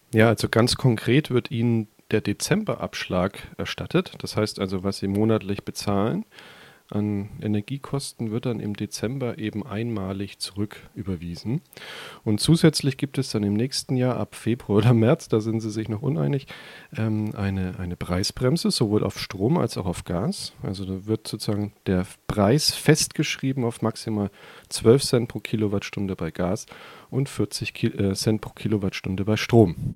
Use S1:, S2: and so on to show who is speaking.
S1: Ja, also ganz konkret wird Ihnen der Dezemberabschlag erstattet. Das heißt also, was Sie monatlich bezahlen an Energiekosten, wird dann im Dezember eben einmalig zurücküberwiesen. Und zusätzlich gibt es dann im nächsten Jahr ab Februar oder März, da sind Sie sich noch uneinig, eine Preisbremse, sowohl auf Strom als auch auf Gas. Also da wird sozusagen der Preis festgeschrieben auf maximal 12 Cent pro Kilowattstunde bei Gas und 40 Cent pro Kilowattstunde bei Strom.